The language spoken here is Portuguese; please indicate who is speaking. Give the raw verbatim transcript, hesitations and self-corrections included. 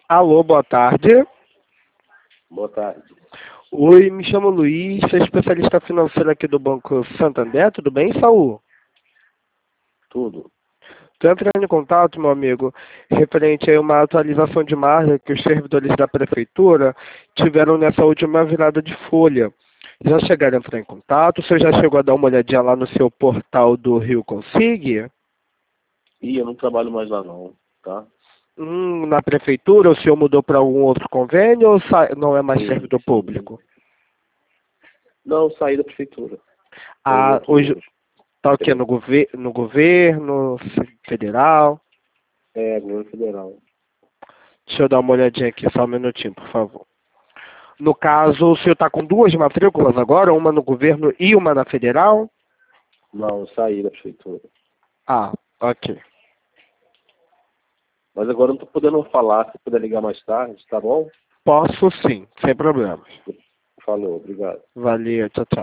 Speaker 1: Alô, boa tarde.
Speaker 2: Boa tarde.
Speaker 1: Oi, me chamo Luiz, sou especialista financeiro aqui do Banco Santander, tudo bem, Saul?
Speaker 2: Tudo.
Speaker 1: Estou entrando em contato, meu amigo, referente a uma atualização de margem que os servidores da prefeitura tiveram nessa última virada de folha. Já chegaram a entrar em contato? Você já chegou a dar uma olhadinha lá no seu portal do Rio Consig?
Speaker 2: Ih, eu não trabalho mais lá não, tá?
Speaker 1: Hum, na prefeitura, o senhor mudou para algum outro convênio ou sa- não é mais
Speaker 2: Sim,
Speaker 1: servidor
Speaker 2: sim.
Speaker 1: público?
Speaker 2: Não, saí da prefeitura. Tô em
Speaker 1: Ah, hoje
Speaker 2: outro...
Speaker 1: está o quê? No, gover no governo federal?
Speaker 2: É, governo federal.
Speaker 1: Deixa eu dar uma olhadinha aqui, só um minutinho, por favor. No caso, o senhor está com duas matrículas agora, uma no governo e uma na federal?
Speaker 2: Não, eu saí da prefeitura.
Speaker 1: Ah, ok.
Speaker 2: Mas agora eu não tô podendo falar, se puder ligar mais tarde, tá bom?
Speaker 1: Posso sim, sem problemas.
Speaker 2: Falou, obrigado.
Speaker 1: Valeu, tchau, tchau.